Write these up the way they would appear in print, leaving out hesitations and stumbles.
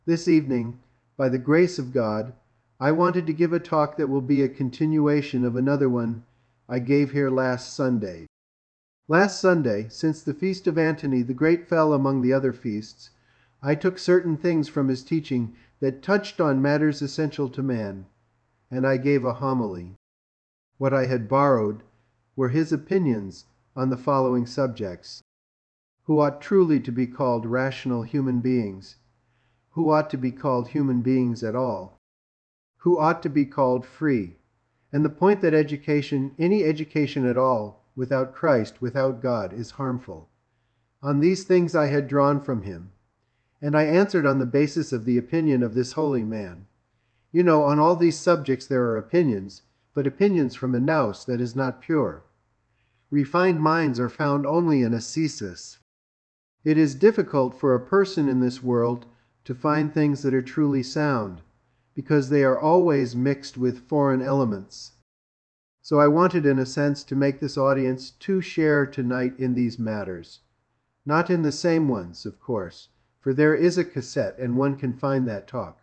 This evening, by the grace of God, I wanted to give a talk that will be a continuation of another one I gave here last Sunday. Last Sunday, since the feast of Antony the Great fell among the other feasts, I took certain things from his teaching that touched on matters essential to man, and I gave a homily. What I had borrowed were his opinions on the following subjects: who ought truly to be called rational human beings, who ought to be called human beings at all, who ought to be called free, and the point that education, any education at all, without Christ, without God, is harmful. On these things I had drawn from him, and I answered on the basis of the opinion of this holy man. You know, on all these subjects there are opinions, but opinions from a nous that is not pure. Refined minds are found only in ascesis. It is difficult for a person in this world to find things that are truly sound, because they are always mixed with foreign elements. So I wanted, in a sense, to make this audience to share tonight in these matters. Not in the same ones, of course, for there is a cassette and one can find that talk.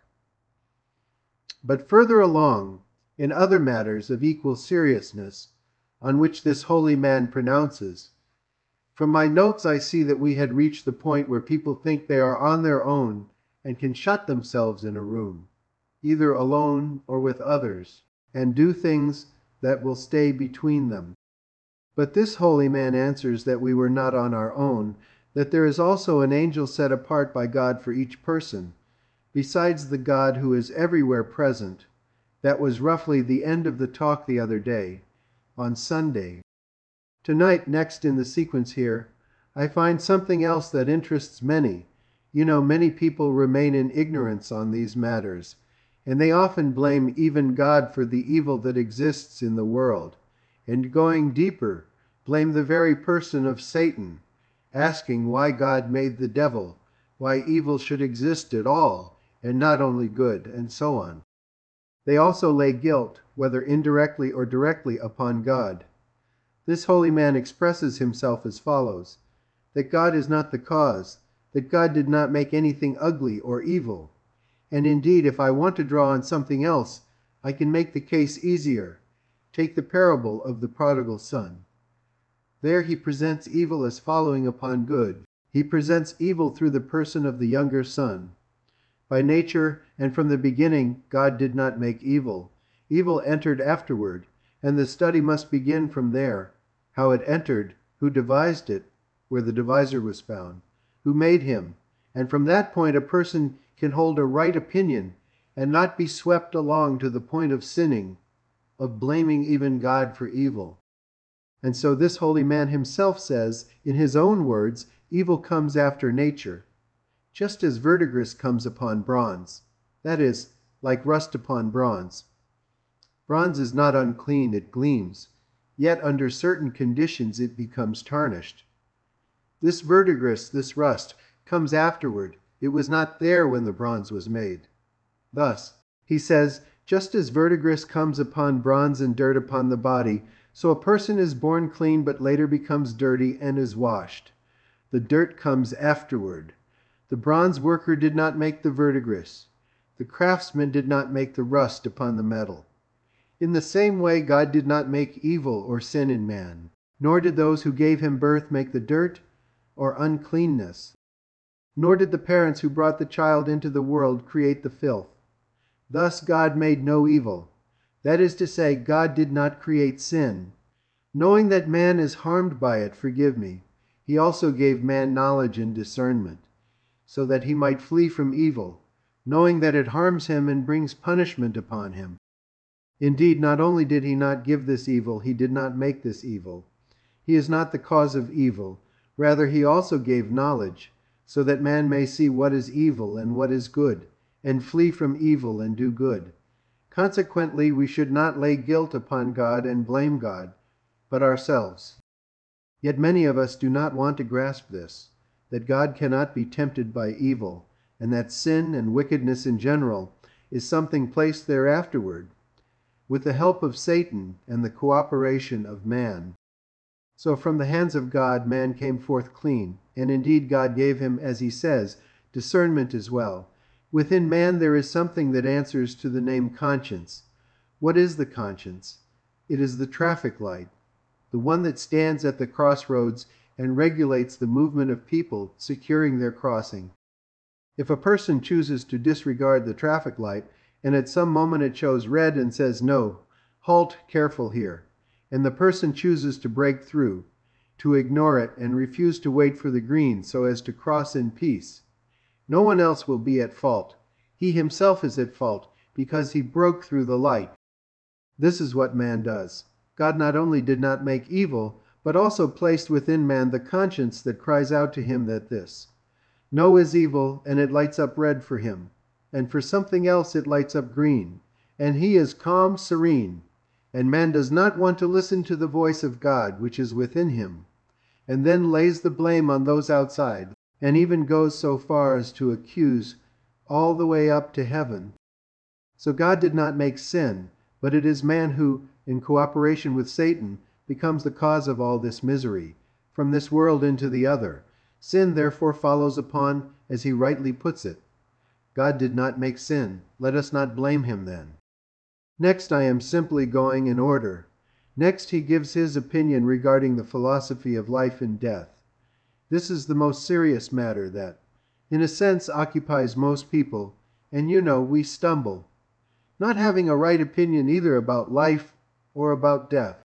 But further along, in other matters of equal seriousness, on which this holy man pronounces. From my notes I see that we had reached the point where people think they are on their own and can shut themselves in a room, either alone or with others, and do things that will stay between them. But this holy man answers that we were not on our own, that there is also an angel set apart by God for each person, besides the God who is everywhere present. That was roughly the end of the talk the other day, on Sunday. Tonight, next in the sequence here, I find something else that interests many. You know, many people remain in ignorance on these matters, and they often blame even God for the evil that exists in the world, and going deeper, blame the very person of Satan, asking why God made the devil, why evil should exist at all, and not only good, and so on. They also lay guilt, whether indirectly or directly, upon God. This holy man expresses himself as follows: that God is not the cause, that God did not make anything ugly or evil. And indeed, if I want to draw on something else, I can make the case easier. Take the parable of the prodigal son. There he presents evil as following upon good. He presents evil through the person of the younger son. By nature and from the beginning, God did not make evil. Evil entered afterward, and the study must begin from there. How it entered, who devised it, where the deviser was found, who made him, and from that point a person can hold a right opinion and not be swept along to the point of sinning, of blaming even God for evil. And so this holy man himself says, in his own words, evil comes after nature, just as verdigris comes upon bronze, that is, like rust upon bronze. Bronze is not unclean, it gleams, yet under certain conditions it becomes tarnished. This verdigris, this rust, comes afterward. It was not there when the bronze was made. Thus, he says, just as verdigris comes upon bronze and dirt upon the body, so a person is born clean but later becomes dirty and is washed. The dirt comes afterward. The bronze worker did not make the verdigris. The craftsman did not make the rust upon the metal. In the same way, God did not make evil or sin in man, nor did those who gave him birth make the dirt or uncleanness, nor did the parents who brought the child into the world create the filth. Thus God made no evil. That is to say, God did not create sin. Knowing that man is harmed by it, forgive me, he also gave man knowledge and discernment, so that he might flee from evil, knowing that it harms him and brings punishment upon him. Indeed, not only did he not give this evil, he did not make this evil. He is not the cause of evil. Rather, he also gave knowledge, so that man may see what is evil and what is good, and flee from evil and do good. Consequently, we should not lay guilt upon God and blame God, but ourselves. Yet many of us do not want to grasp this, that God cannot be tempted by evil, and that sin and wickedness in general is something placed there afterward, with the help of Satan and the cooperation of man. So from the hands of God man came forth clean, and indeed God gave him, as he says, discernment as well, Within man there is something that answers to the name conscience. What is the conscience? It is the traffic light, the one that stands at the crossroads and regulates the movement of people securing their crossing. If a person chooses to disregard the traffic light, and at some moment it shows red and says, "No, halt, careful here," and the person chooses to break through, to ignore it and refuse to wait for the green so as to cross in peace, no one else will be at fault. He himself is at fault because he broke through the light. This is what man does. God not only did not make evil, but also placed within man the conscience that cries out to him that this. No is evil, and it lights up red for him, and for something else it lights up green, and he is calm, serene, and man does not want to listen to the voice of God which is within him, and then lays the blame on those outside, and even goes so far as to accuse all the way up to heaven. So God did not make sin, but it is man who, in cooperation with Satan, becomes the cause of all this misery, from this world into the other. Sin therefore follows upon, as he rightly puts it. God did not make sin. Let us not blame him then. Next, I am simply going in order. Next, he gives his opinion regarding the philosophy of life and death. This is the most serious matter that, in a sense, occupies most people, and we stumble, not having a right opinion either about life or about death.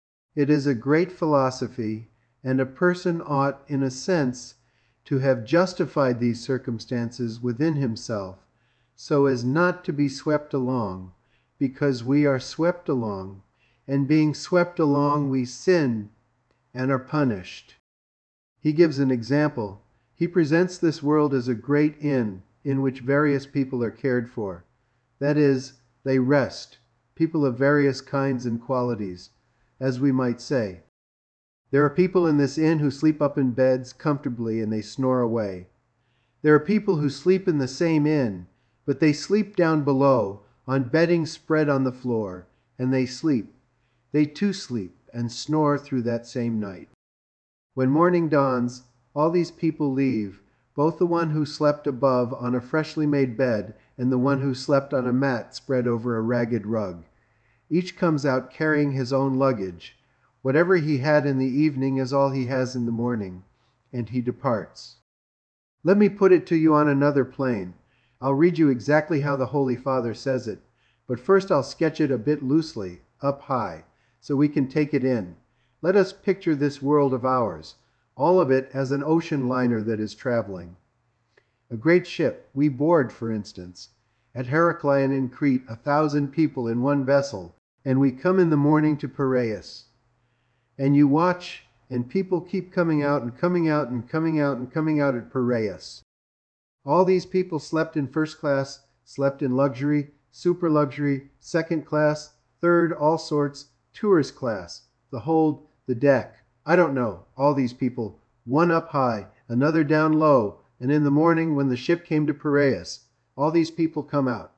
It is a great philosophy, and a person ought, in a sense, to have justified these circumstances within himself, so as not to be swept along, because we are swept along, and being swept along we sin and are punished. He gives an example. He presents this world as a great inn in which various people are cared for. That is, they rest, people of various kinds and qualities, as we might say. There are people in this inn who sleep up in beds comfortably and they snore away. There are people who sleep in the same inn, but they sleep down below on bedding spread on the floor, and they sleep. They too sleep and snore through that same night. When morning dawns, all these people leave, both the one who slept above on a freshly made bed and the one who slept on a mat spread over a ragged rug. Each comes out carrying his own luggage. Whatever he had in the evening is all he has in the morning, and he departs. Let me put it to you on another plane. I'll read you exactly how the Holy Father says it, but first I'll sketch it a bit loosely, up high, so we can take it in. Let us picture this world of ours, all of it as an ocean liner that is traveling. A great ship, we board, for instance, at Heracleion in Crete, 1,000 people in one vessel, and we come in the morning to Piraeus. And you watch, and people keep coming out and coming out and coming out and coming out at Piraeus. All these people slept in first class, slept in luxury, super luxury, second class, third, all sorts, tourist class, the hold, the deck. I don't know, all these people, one up high, another down low, and in the morning when the ship came to Piraeus, all these people come out.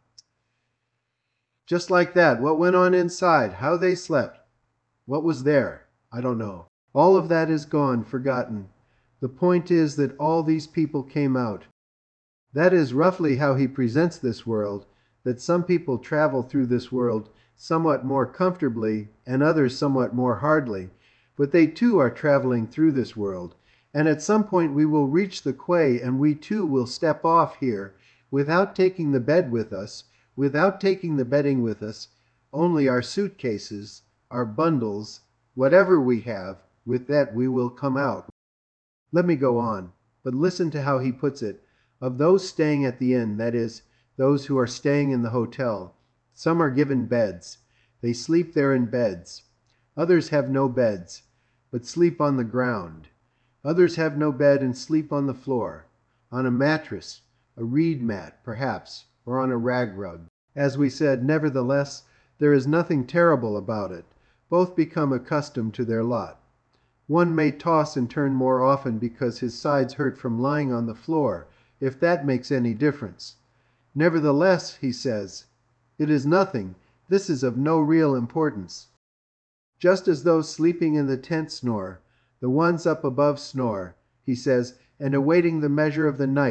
Just like that, what went on inside, how they slept, what was there, I don't know. All of that is gone, forgotten. The point is that all these people came out. That is roughly how he presents this world, that some people travel through this world somewhat more comfortably and others somewhat more hardly, but they too are traveling through this world, and at some point we will reach the quay and we too will step off here without taking the bed with us, without taking the bedding with us, only our suitcases, our bundles, whatever we have, with that we will come out. Let me go on, but listen to how he puts it. Of those staying at the inn, that is, those who are staying in the hotel, some are given beds. They sleep there in beds. Others have no beds, but sleep on the ground. Others have no bed and sleep on the floor, on a mattress, a reed mat, perhaps, or on a rag rug. As we said, nevertheless, there is nothing terrible about it. Both become accustomed to their lot. One may toss and turn more often because his sides hurt from lying on the floor, if that makes any difference. Nevertheless, he says, it is nothing. This is of no real importance. Just as those sleeping in the tent snore, the ones up above snore, he says, and awaiting the measure of the night,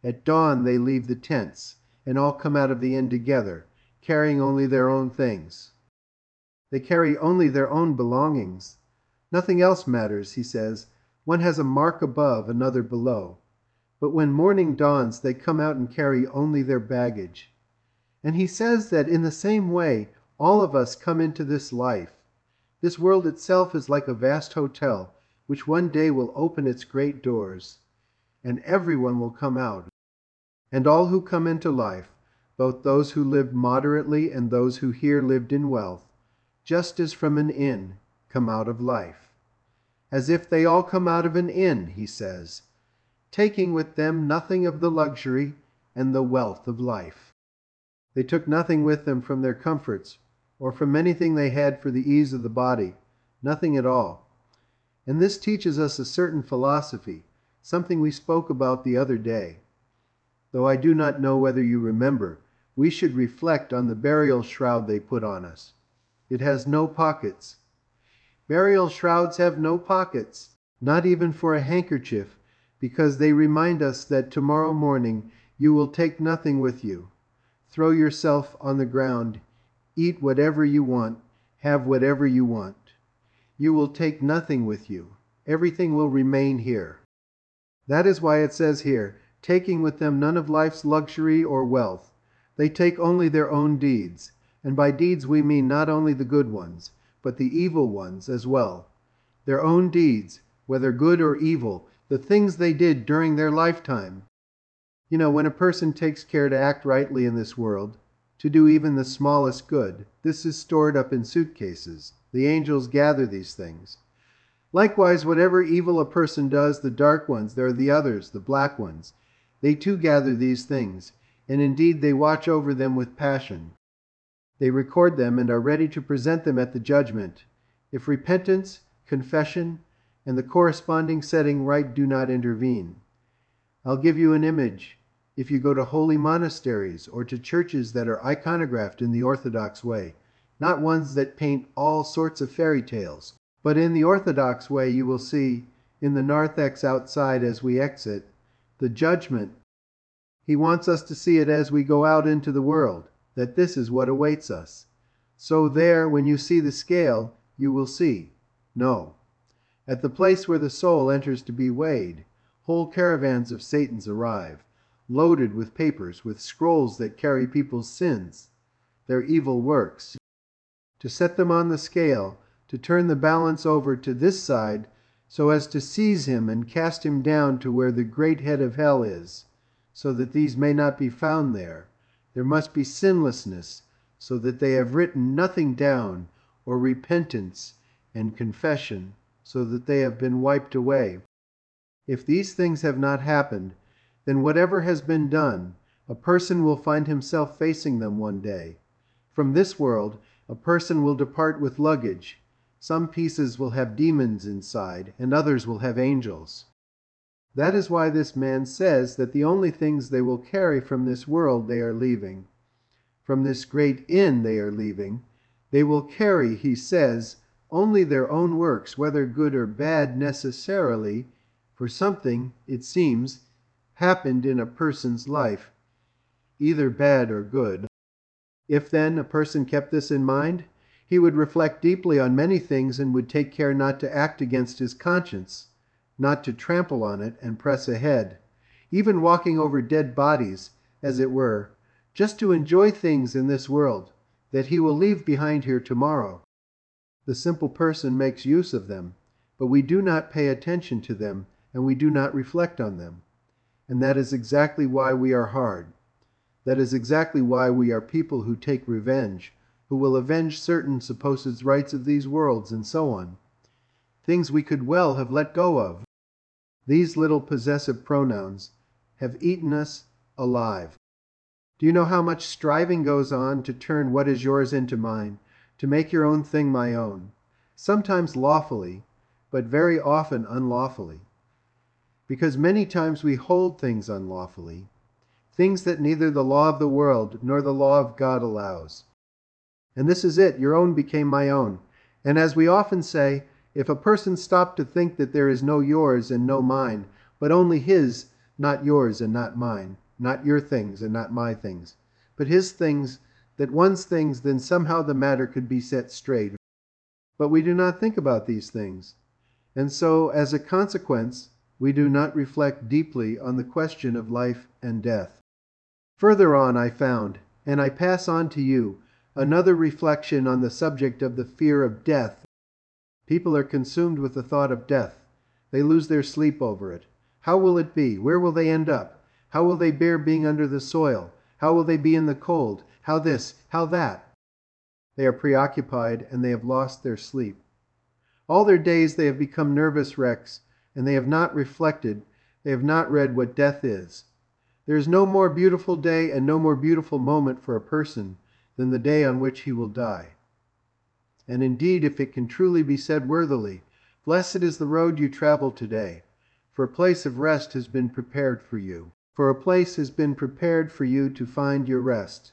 At dawn they leave the tents, and all come out of the inn together, carrying only their own things. They carry only their own belongings. Nothing else matters, he says. One has a mark above, another below. But when morning dawns, they come out and carry only their baggage. And he says that in the same way, all of us come into this life. This world itself is like a vast hotel, which one day will open its great doors, and everyone will come out. And all who come into life, both those who lived moderately and those who here lived in wealth, just as from an inn, come out of life. As if they all come out of an inn, he says, taking with them nothing of the luxury and the wealth of life. They took nothing with them from their comforts, or from anything they had for the ease of the body, nothing at all. And this teaches us a certain philosophy, something we spoke about the other day. Though I do not know whether you remember, we should reflect on the burial shroud they put on us. It has no pockets. Burial shrouds have no pockets, not even for a handkerchief, because they remind us that tomorrow morning you will take nothing with you. Throw yourself on the ground, eat whatever you want, have whatever you want. You will take nothing with you. Everything will remain here. That is why it says here, taking with them none of life's luxury or wealth. They take only their own deeds, and by deeds we mean not only the good ones, but the evil ones as well. Their own deeds, whether good or evil, the things they did during their lifetime. You know, when a person takes care to act rightly in this world, to do even the smallest good, this is stored up in suitcases. The angels gather these things. Likewise, whatever evil a person does, the dark ones, there are the others, the black ones, they too gather these things, and indeed they watch over them with passion. They record them and are ready to present them at the judgment, if repentance, confession, and the corresponding setting right do not intervene. I'll give you an image. If you go to holy monasteries or to churches that are iconographed in the Orthodox way, not ones that paint all sorts of fairy tales, but in the Orthodox way you will see, in the narthex outside as we exit, the judgment. He wants us to see it as we go out into the world, that this is what awaits us. So there, when you see the scale, you will see, no. At the place where the soul enters to be weighed, whole caravans of Satans arrive, loaded with papers, with scrolls that carry people's sins, their evil works, to set them on the scale, to turn the balance over to this side, so as to seize him and cast him down to where the great head of hell is, so that these may not be found there. There must be sinlessness, so that they have written nothing down, or repentance and confession, so that they have been wiped away. If these things have not happened, then whatever has been done, a person will find himself facing them one day. From this world, a person will depart with luggage. Some pieces will have demons inside, and others will have angels. That is why this man says that the only things they will carry from this world they are leaving. From this great inn they are leaving. They will carry, he says, only their own works, whether good or bad necessarily, for something, it seems, happened in a person's life, either bad or good. If then a person kept this in mind, he would reflect deeply on many things and would take care not to act against his conscience, not to trample on it and press ahead, even walking over dead bodies, as it were, just to enjoy things in this world that he will leave behind here tomorrow. The simple person makes use of them, but we do not pay attention to them and we do not reflect on them. And that is exactly why we are hard. That is exactly why we are people who take revenge, who will avenge certain supposed rights of these worlds and so on. Things we could well have let go of. These little possessive pronouns have eaten us alive. Do you know how much striving goes on to turn what is yours into mine, to make your own thing my own, sometimes lawfully, but very often unlawfully? Because many times we hold things unlawfully, things that neither the law of the world nor the law of God allows. And this is it, your own became my own. And as we often say, if a person stopped to think that there is no yours and no mine, but only his, not yours and not mine, not your things and not my things, but his things, that one's things, then somehow the matter could be set straight. But we do not think about these things, and so, as a consequence, we do not reflect deeply on the question of life and death. Further on I found, and I pass on to you, another reflection on the subject of the fear of death. People are consumed with the thought of death. They lose their sleep over it. How will it be? Where will they end up? How will they bear being under the soil? How will they be in the cold? How this? How that? They are preoccupied, and they have lost their sleep. All their days they have become nervous wrecks, and they have not reflected, they have not read what death is. There is no more beautiful day and no more beautiful moment for a person than the day on which he will die. And indeed, if it can truly be said worthily, blessed is the road you travel today, for a place of rest has been prepared for you. For a place has been prepared for you to find your rest.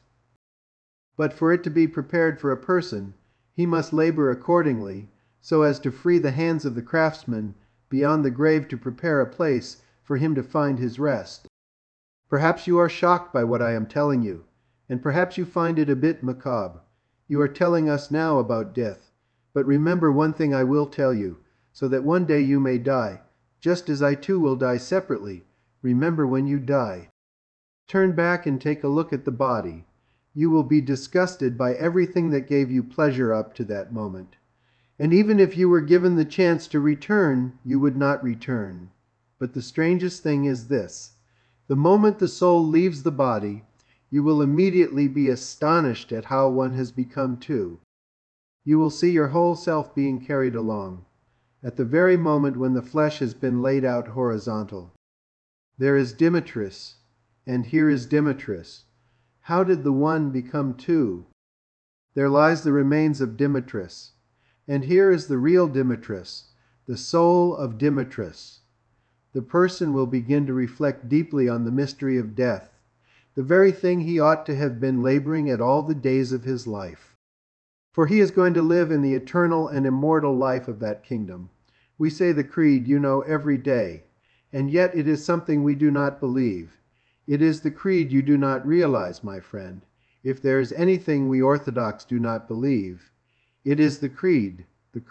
But for it to be prepared for a person, he must labor accordingly, so as to free the hands of the craftsman beyond the grave to prepare a place for him to find his rest. Perhaps you are shocked by what I am telling you, and perhaps you find it a bit macabre. You are telling us now about death, but remember one thing I will tell you, so that one day you may die, just as I too will die separately. Remember when you die. Turn back and take a look at the body. You will be disgusted by everything that gave you pleasure up to that moment. And even if you were given the chance to return, you would not return. But the strangest thing is this: the moment the soul leaves the body, you will immediately be astonished at how one has become too. You will see your whole self being carried along, at the very moment when the flesh has been laid out horizontal. There is Demetrius, and here is Demetrius. How did the one become two? There lies the remains of Demetrius, and here is the real Demetrius, the soul of Demetrius. The person will begin to reflect deeply on the mystery of death, the very thing he ought to have been laboring at all the days of his life. For he is going to live in the eternal and immortal life of that kingdom. We say the creed, you know, every day, and yet it is something we do not believe. It is the creed you do not realize, my friend. If there is anything we Orthodox do not believe, it is the creed,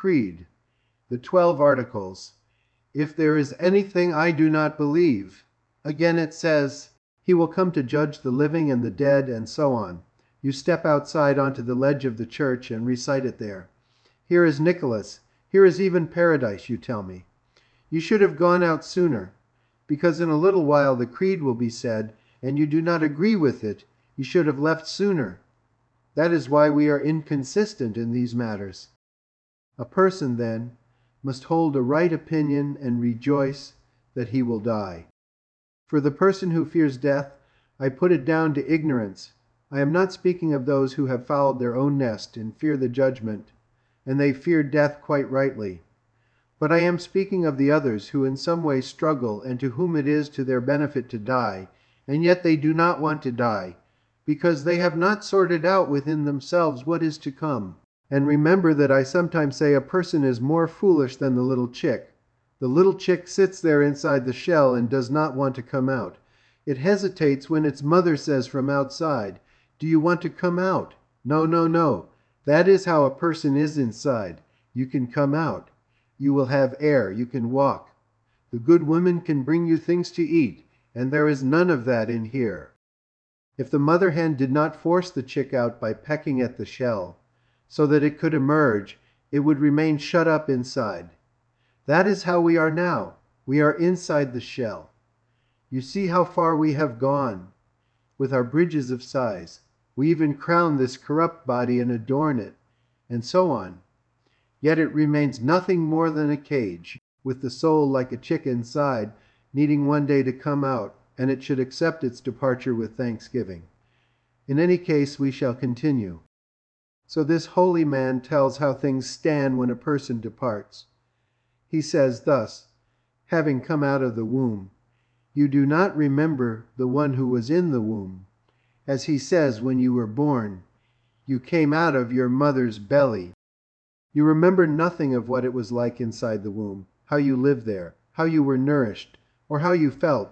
the 12 articles. If there is anything I do not believe, again it says, he will come to judge the living and the dead, and so on. You step outside onto the ledge of the church and recite it there. Here is Nicholas. Here is even paradise, you tell me. You should have gone out sooner, because in a little while the creed will be said, and you do not agree with it. You should have left sooner. That is why we are inconsistent in these matters. A person, then, must hold a right opinion and rejoice that he will die. For the person who fears death, I put it down to ignorance. I am not speaking of those who have fouled their own nest and fear the judgment, and they fear death quite rightly. But I am speaking of the others who in some way struggle and to whom it is to their benefit to die, and yet they do not want to die, because they have not sorted out within themselves what is to come. And remember that I sometimes say a person is more foolish than the little chick. The little chick sits there inside the shell and does not want to come out. It hesitates when its mother says from outside, "Do you want to come out?" No, no, no. That is how a person is inside. You can come out. You will have air. You can walk. The good woman can bring you things to eat, and there is none of that in here. If the mother hen did not force the chick out by pecking at the shell, so that it could emerge, it would remain shut up inside. That is how we are now. We are inside the shell. You see how far we have gone with our bridges of sighs. We even crown this corrupt body and adorn it, and so on. Yet it remains nothing more than a cage, with the soul like a chick inside, needing one day to come out, and it should accept its departure with thanksgiving. In any case, we shall continue. So this holy man tells how things stand when a person departs. He says thus, having come out of the womb, you do not remember the one who was in the womb. As he says, when you were born, you came out of your mother's belly. You remember nothing of what it was like inside the womb, how you lived there, how you were nourished, or how you felt.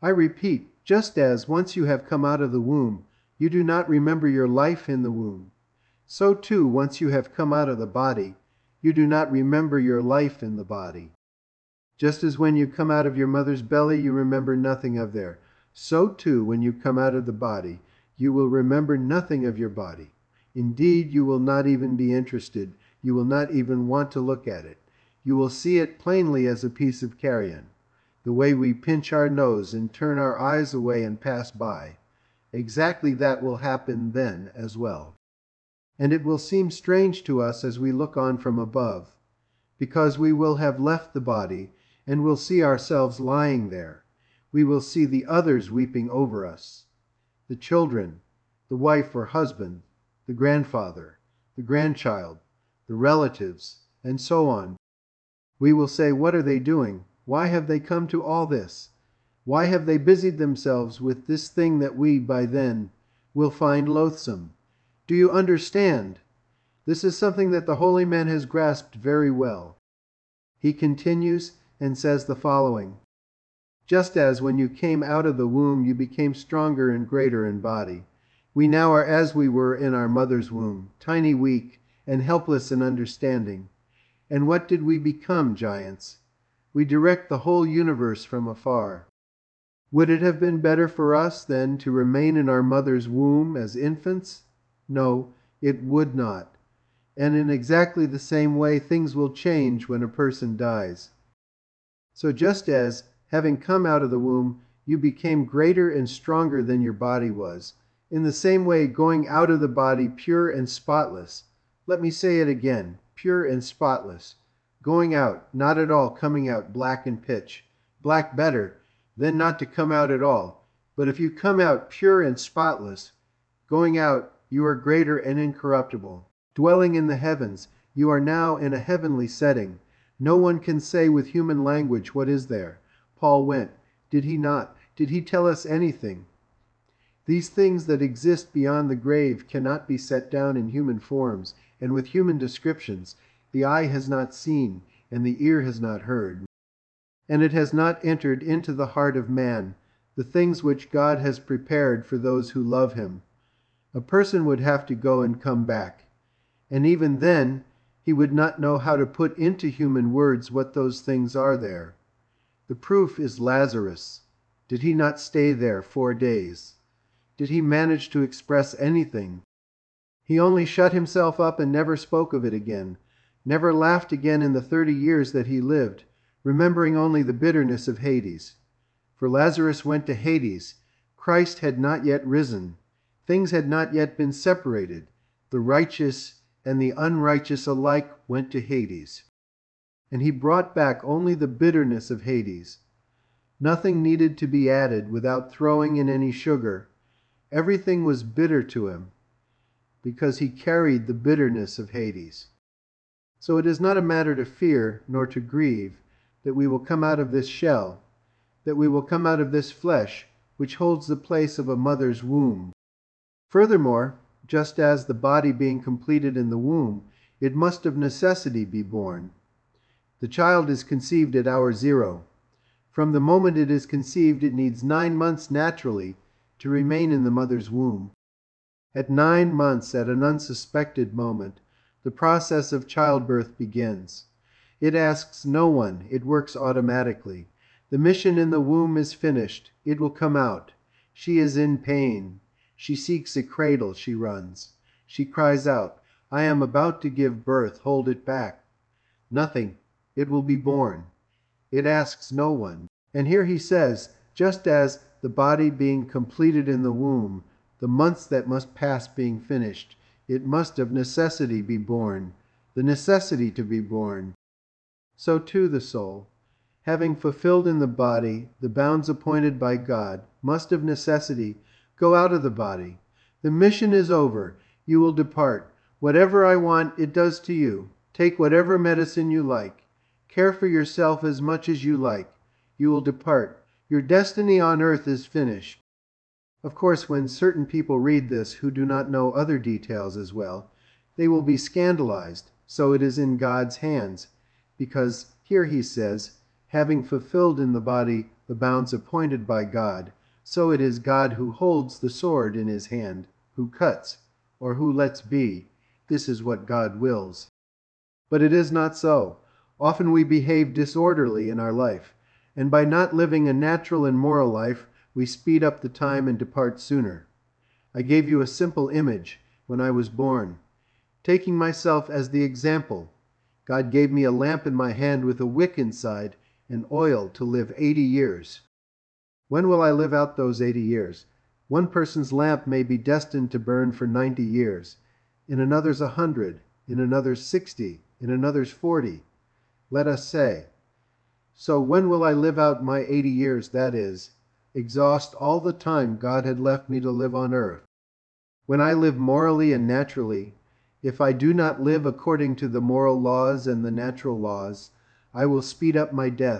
I repeat, just as once you have come out of the womb, you do not remember your life in the womb, so too, once you have come out of the body, you do not remember your life in the body. Just as when you come out of your mother's belly, you remember nothing of there, so too, when you come out of the body, you will remember nothing of your body. Indeed, you will not even be interested. You will not even want to look at it. You will see it plainly as a piece of carrion. The way we pinch our nose and turn our eyes away and pass by. Exactly that will happen then as well. And it will seem strange to us as we look on from above, because we will have left the body and will see ourselves lying there. We will see the others weeping over us, the children, the wife or husband, the grandfather, the grandchild, the relatives, and so on. We will say, what are they doing? Why have they come to all this? Why have they busied themselves with this thing that we, by then, will find loathsome? Do you understand? This is something that the holy man has grasped very well. He continues and says the following: just as when you came out of the womb you became stronger and greater in body, we now are as we were in our mother's womb, tiny, weak, and helpless in understanding. And what did we become, giants? We direct the whole universe from afar. Would it have been better for us, then, to remain in our mother's womb as infants? No, it would not. And in exactly the same way, things will change when a person dies. So just as, having come out of the womb, you became greater and stronger than your body was, in the same way, going out of the body pure and spotless. Let me say it again, pure and spotless. Going out, not at all coming out black and pitch. Black better, than not to come out at all. But if you come out pure and spotless, going out, you are greater and incorruptible. Dwelling in the heavens, you are now in a heavenly setting. No one can say with human language what is there. Paul went. Did he not? Did he tell us anything? These things that exist beyond the grave cannot be set down in human forms and with human descriptions. The eye has not seen, and the ear has not heard, and it has not entered into the heart of man, the things which God has prepared for those who love him. A person would have to go and come back, and even then he would not know how to put into human words what those things are there. The proof is Lazarus. Did he not stay there 4 days? Did he manage to express anything? He only shut himself up and never spoke of it again, never laughed again in the 30 years that he lived, remembering only the bitterness of Hades. For Lazarus went to Hades. Christ had not yet risen. Things had not yet been separated. The righteous and the unrighteous alike went to Hades. And he brought back only the bitterness of Hades. Nothing needed to be added without throwing in any sugar. Everything was bitter to him, because he carried the bitterness of Hades. So it is not a matter to fear nor to grieve that we will come out of this shell, that we will come out of this flesh, which holds the place of a mother's womb. Furthermore, just as the body being completed in the womb, it must of necessity be born. The child is conceived at hour 0. From the moment it is conceived, it needs 9 months naturally to remain in the mother's womb. At 9 months, at an unsuspected moment, the process of childbirth begins. It asks no one, it works automatically. The mission in the womb is finished. It will come out. She is in pain. She seeks a cradle, she runs. She cries out, I am about to give birth, hold it back. Nothing. It will be born. It asks no one. And here he says, just as the body being completed in the womb, the months that must pass being finished, it must of necessity be born, the necessity to be born. So too the soul, having fulfilled in the body the bounds appointed by God, must of necessity go out of the body. The mission is over. You will depart. Whatever I want, it does to you. Take whatever medicine you like. Care for yourself as much as you like. You will depart. Your destiny on earth is finished. Of course, when certain people read this who do not know other details as well, they will be scandalized. So it is in God's hands, because here he says, having fulfilled in the body the bounds appointed by God, so it is God who holds the sword in his hand, who cuts, or who lets be. This is what God wills. But it is not so. Often we behave disorderly in our life, and by not living a natural and moral life, we speed up the time and depart sooner. I gave you a simple image when I was born. Taking myself as the example, God gave me a lamp in my hand with a wick inside and oil to live 80 years. When will I live out those 80 years? One person's lamp may be destined to burn for 90 years, in another's 100, in another's 60, in another's 40, let us say. So when will I live out my 80 years, that is, exhaust all the time God had left me to live on earth? When I live morally and naturally, if I do not live according to the moral laws and the natural laws, I will speed up my death.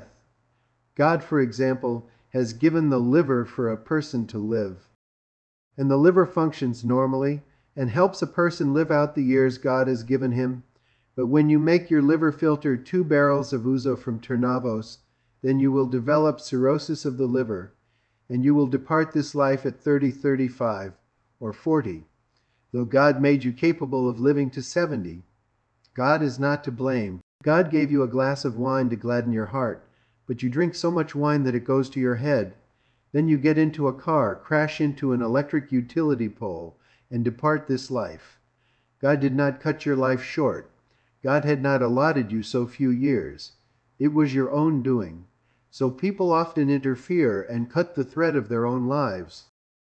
God, for example, has given the liver for a person to live. And the liver functions normally and helps a person live out the years God has given him. But when you make your liver filter 2 barrels of ouzo from Ternavos, then you will develop cirrhosis of the liver, and you will depart this life at 30, 35, or 40, though God made you capable of living to 70. God is not to blame. God gave you a glass of wine to gladden your heart, but you drink so much wine that it goes to your head. Then you get into a car, crash into an electric utility pole, and depart this life. God did not cut your life short. God had not allotted you so few years. It was your own doing. So people often interfere and cut the thread of their own lives.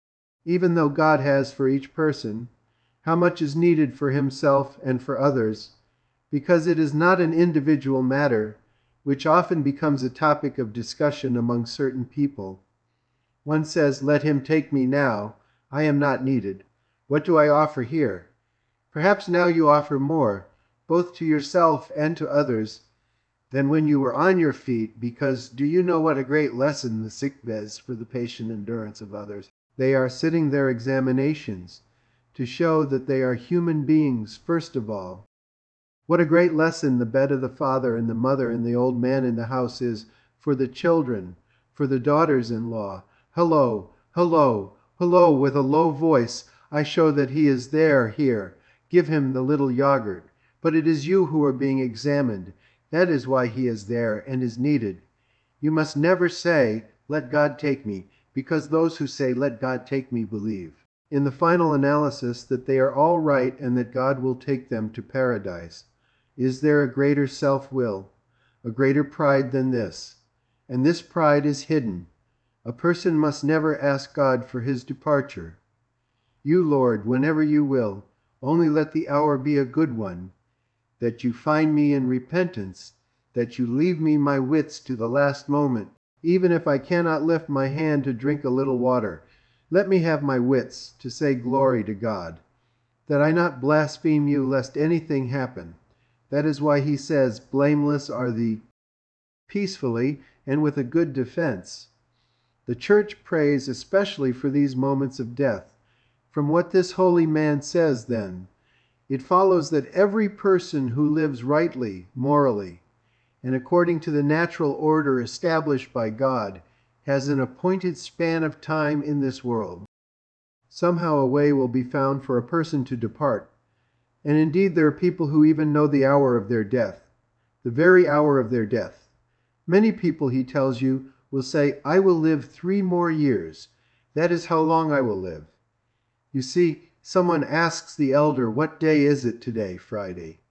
Even though God has for each person how much is needed for himself and for others, because it is not an individual matter, which often becomes a topic of discussion among certain people. One says, "Let him take me now. I am not needed. What do I offer here?" Perhaps now you offer more, both to yourself and to others, than when you were on your feet, because do you know what a great lesson the sick beds for the patient endurance of others? They are sitting their examinations to show that they are human beings first of all. What a great lesson the bed of the father and the mother and the old man in the house is for the children, for the daughters-in-law. Hello, hello, hello, with a low voice, I show that he is there, here. Give him the little yogurt. But it is you who are being examined. That is why he is there and is needed. You must never say, "Let God take me," because those who say, "Let God take me," believe, in the final analysis, that they are all right and that God will take them to paradise. Is there a greater self-will, a greater pride than this? And this pride is hidden. A person must never ask God for his departure. You, Lord, whenever you will, only let the hour be a good one, that you find me in repentance, that you leave me my wits to the last moment, even if I cannot lift my hand to drink a little water. Let me have my wits to say glory to God, that I not blaspheme you lest anything happen. That is why he says, blameless are the peacefully and with a good defense. The Church prays especially for these moments of death. From what this holy man says, then, it follows that every person who lives rightly, morally, and according to the natural order established by God, has an appointed span of time in this world. Somehow a way will be found for a person to depart. And indeed there are people who even know the hour of their death, the very hour of their death. Many people, he tells you, will say, "I will live 3 more years. That is how long I will live." You see, someone asks the elder, "What day is it today, Friday?"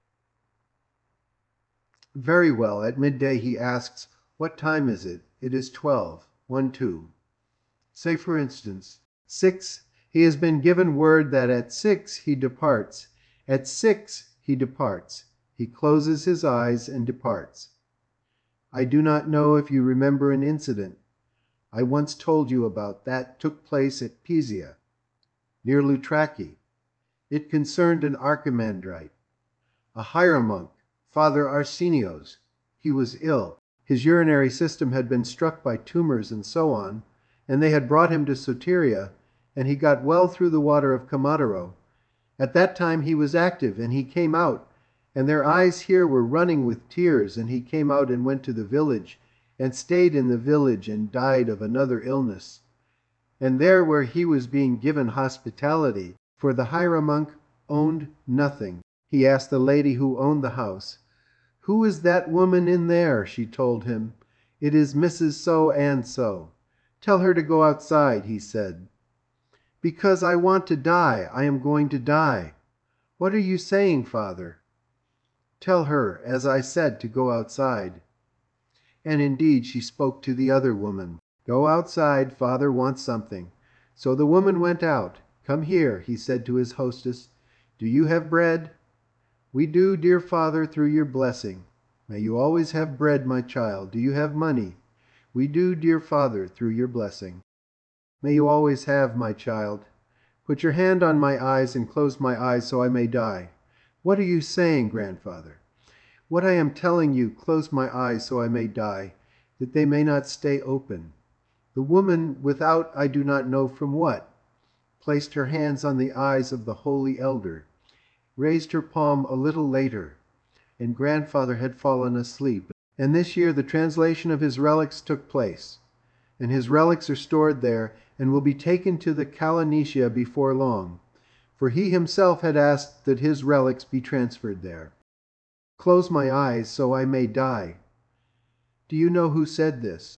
Very well, at midday he asks, "What time is it?" It is 12, 1, 2. Say, for instance, 6. He has been given word that at 6 he departs. At 6 he departs. He closes his eyes and departs. I do not know if you remember an incident I once told you about that took place at Pisa, near Loutraki. It concerned an archimandrite, a hieromonk, Father Arsenios. He was ill. His urinary system had been struck by tumors and so on, and they had brought him to Soteria, and he got well through the water of Komataro. At that time he was active, and he came out, and their eyes here were running with tears, and he came out and went to the village, and stayed in the village and died of another illness. And there where he was being given hospitality, for the Hieromonk owned nothing, he asked the lady who owned the house, "Who is that woman in there?" She told him, "It is Mrs. So and so." "Tell her to go outside," he said. "Because I want to die. I am going to die." "What are you saying, Father?" "Tell her, as I said, to go outside." And indeed she spoke to the other woman. "Go outside, Father wants something." So the woman went out. "Come here," he said to his hostess. "Do you have bread?" "We do, dear Father, through your blessing." "May you always have bread, my child. Do you have money?" "We do, dear Father, through your blessing." "May you always have, my child." "Put your hand on my eyes and close my eyes so I may die." "What are you saying, grandfather?" "What I am telling you, close my eyes so I may die, that they may not stay open." The woman, without I do not know from what, placed her hands on the eyes of the holy elder, raised her palm a little later, and grandfather had fallen asleep. And this year the translation of his relics took place, and his relics are stored there and will be taken to the Kalinicia before long, for he himself had asked that his relics be transferred there. "Close my eyes so I may die." Do you know who said this?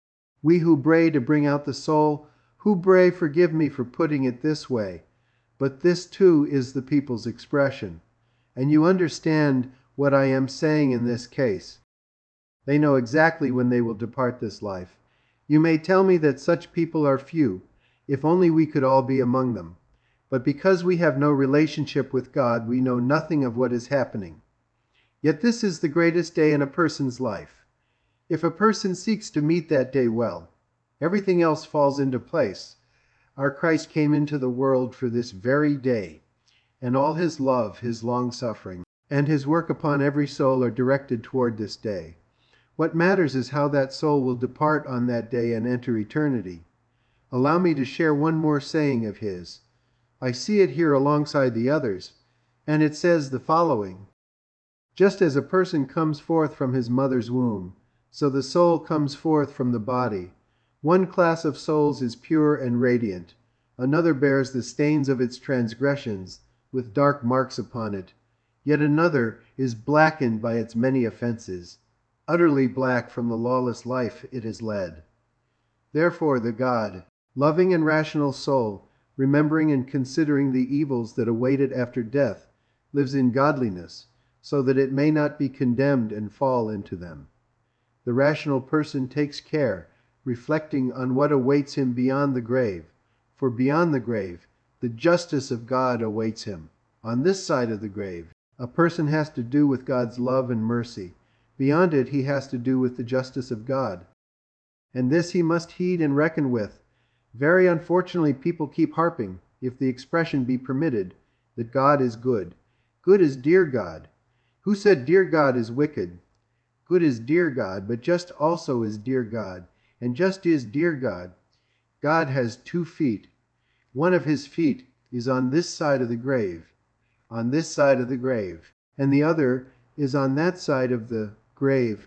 We who pray to bring out the soul, who pray, forgive me for putting it this way, but this too is the people's expression. And you understand what I am saying in this case. They know exactly when they will depart this life. You may tell me that such people are few, if only we could all be among them. But because we have no relationship with God, we know nothing of what is happening. Yet this is the greatest day in a person's life. If a person seeks to meet that day well, everything else falls into place. Our Christ came into the world for this very day, and all his love, his long-suffering, and his work upon every soul are directed toward this day. What matters is how that soul will depart on that day and enter eternity. Allow me to share one more saying of his. I see it here alongside the others, and it says the following: "Just as a person comes forth from his mother's womb, so the soul comes forth from the body. One class of souls is pure and radiant. Another bears the stains of its transgressions, with dark marks upon it. Yet another is blackened by its many offenses, utterly black from the lawless life it has led. Therefore the God, loving and rational soul, remembering and considering the evils that await it after death, lives in godliness, so that it may not be condemned and fall into them. The rational person takes care, reflecting on what awaits him beyond the grave, for beyond the grave, the justice of God awaits him. On this side of the grave, a person has to do with God's love and mercy. Beyond it, he has to do with the justice of God. And this he must heed and reckon with. Very unfortunately, people keep harping, if the expression be permitted, that God is good. Good is dear God. Who said dear God is wicked? Good is dear God, but just also is dear God, and just is dear God. God has 2 feet. One of his feet is on this side of the grave, on this side of the grave, and the other is on that side of the grave.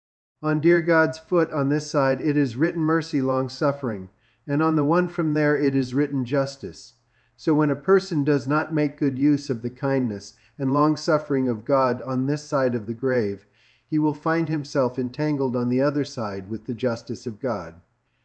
On dear God's foot on this side it is written mercy, long-suffering, and on the one from there it is written justice. So when a person does not make good use of the kindness and long-suffering of God on this side of the grave, he will find himself entangled on the other side with the justice of God.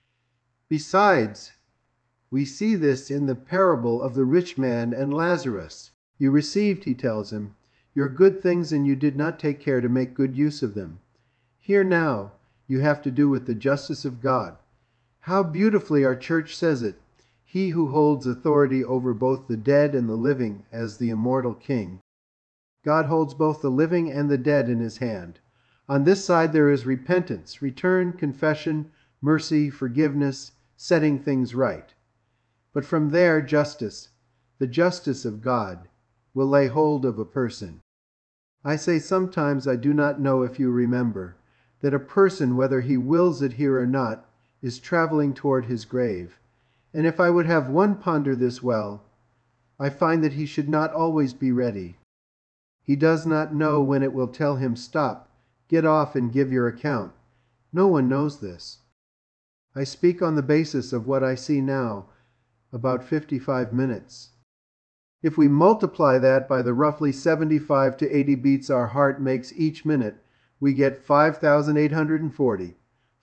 Besides, we see this in the parable of the rich man and Lazarus. You received, he tells him, your good things, and you did not take care to make good use of them. Here now, you have to do with the justice of God. How beautifully our church says it, he who holds authority over both the dead and the living as the immortal king. God holds both the living and the dead in his hand. On this side there is repentance, return, confession, mercy, forgiveness, setting things right. But from there, justice, the justice of God, will lay hold of a person. I say sometimes, I do not know if you remember, that a person, whether he wills it here or not, is traveling toward his grave. And if I would have one ponder this well, I find that he should not always be ready. He does not know when it will tell him, stop, get off and give your account. No one knows this. I speak on the basis of what I see now, about 55 minutes. If we multiply that by the roughly 75 to 80 beats our heart makes each minute, we get 5,840,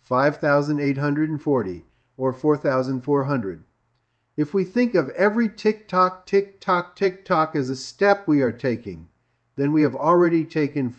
5,840, or 4,400. If we think of every tick-tock, tick-tock, tick-tock as a step we are taking, then we have already taken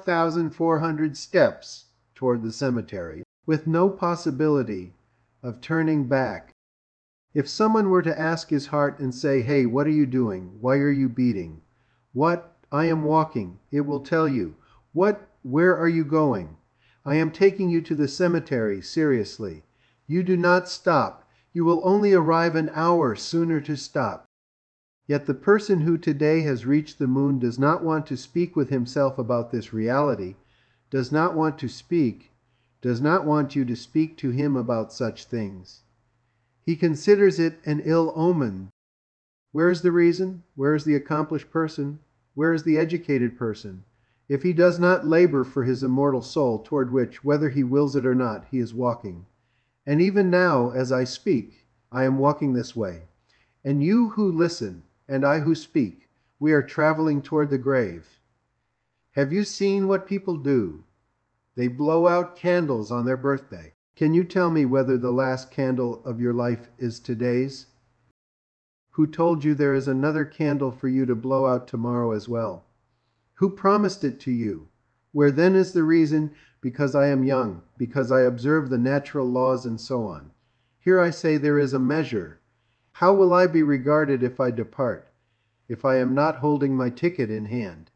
4,400 steps toward the cemetery, with no possibility of turning back. If someone were to ask his heart and say, "Hey, what are you doing? Why are you beating?" "What? I am walking," it will tell you. "What? Where are you going?" "I am taking you to the cemetery, seriously." You do not stop. You will only arrive an hour sooner to stop. Yet the person who today has reached the moon does not want to speak with himself about this reality, does not want to speak, does not want you to speak to him about such things. He considers it an ill omen. Where is the reason? Where is the accomplished person? Where is the educated person? If he does not labor for his immortal soul, toward which, whether he wills it or not, he is walking. And even now, as I speak, I am walking this way. And you who listen, and I who speak, we are traveling toward the grave. Have you seen what people do? They blow out candles on their birthday. Can you tell me whether the last candle of your life is today's? Who told you there is another candle for you to blow out tomorrow as well? Who promised it to you? Where then is the reason? Because I am young, because I observe the natural laws and so on. Here I say there is a measure. How will I be regarded if I depart, if I am not holding my ticket in hand?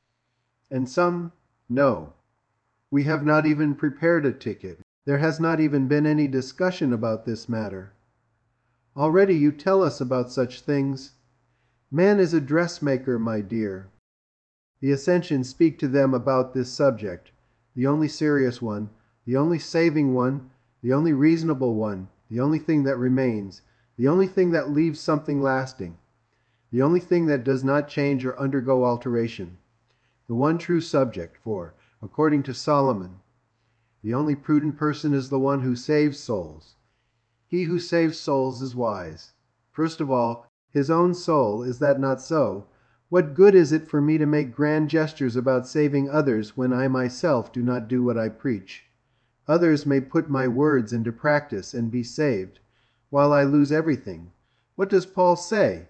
And some, no. We have not even prepared a ticket. There has not even been any discussion about this matter. Already you tell us about such things. Man is a dressmaker, my dear. The Ascensions speak to them about this subject, the only serious one, the only saving one, the only reasonable one, the only thing that remains, the only thing that leaves something lasting, the only thing that does not change or undergo alteration, the one true subject, for, according to Solomon, the only prudent person is the one who saves souls. He who saves souls is wise. First of all, his own soul, is that not so? What good is it for me to make grand gestures about saving others when I myself do not do what I preach? Others may put my words into practice and be saved, while I lose everything. What does Paul say?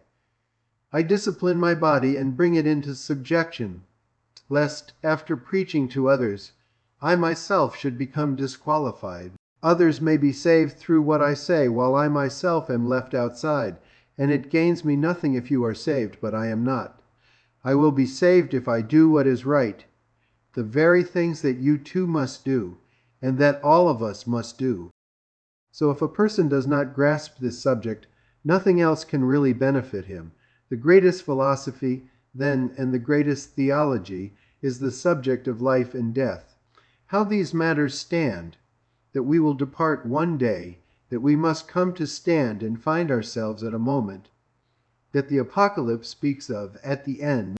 I discipline my body and bring it into subjection, lest, after preaching to others, I myself should become disqualified. Others may be saved through what I say, while I myself am left outside, and it gains me nothing if you are saved, but I am not. I will be saved if I do what is right, the very things that you too must do, and that all of us must do. So if a person does not grasp this subject, nothing else can really benefit him. The greatest philosophy, then, and the greatest theology is the subject of life and death. How these matters stand, that we will depart one day, that we must come to stand and find ourselves at a moment, that the Apocalypse speaks of at the end.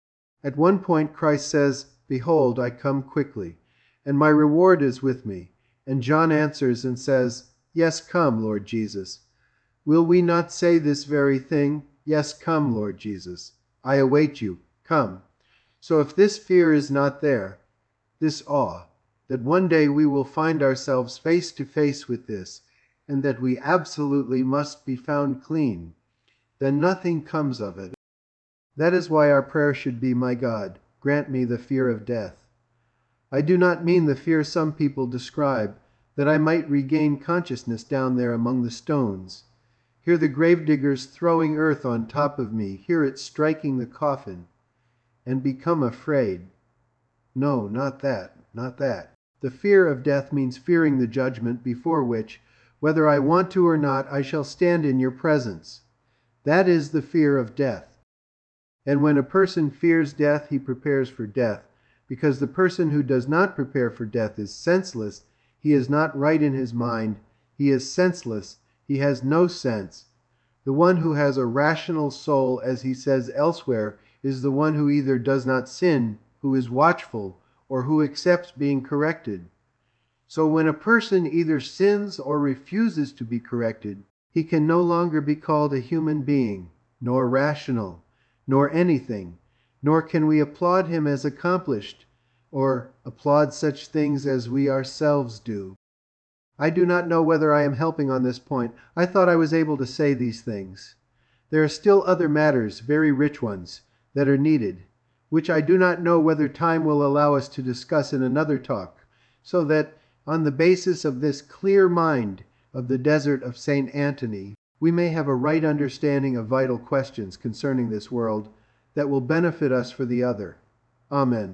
At one point Christ says, "Behold, I come quickly, and my reward is with me." And John answers and says, "Yes, come, Lord Jesus." Will we not say this very thing? Yes, come, Lord Jesus. I await you. Come. So if this fear is not there, this awe, that one day we will find ourselves face to face with this, and that we absolutely must be found clean, then nothing comes of it. That is why our prayer should be, "My God, grant me the fear of death." I do not mean the fear some people describe, that I might regain consciousness down there among the stones, hear the gravediggers throwing earth on top of me, hear it striking the coffin, and become afraid. No, not that, not that. The fear of death means fearing the judgment before which, whether I want to or not, I shall stand in your presence. That is the fear of death. And when a person fears death, he prepares for death, because the person who does not prepare for death is senseless, he is not right in his mind, he is senseless, he has no sense. The one who has a rational soul, as he says elsewhere, is the one who either does not sin, who is watchful, or who accepts being corrected. So when a person either sins or refuses to be corrected, he can no longer be called a human being, nor rational, nor anything, nor can we applaud him as accomplished, or applaud such things as we ourselves do. I do not know whether I am helping on this point. I thought I was able to say these things. There are still other matters, very rich ones, that are needed, which I do not know whether time will allow us to discuss in another talk, so that on the basis of this clear mind of the desert of St. Antony, we may have a right understanding of vital questions concerning this world that will benefit us for the other. Amen.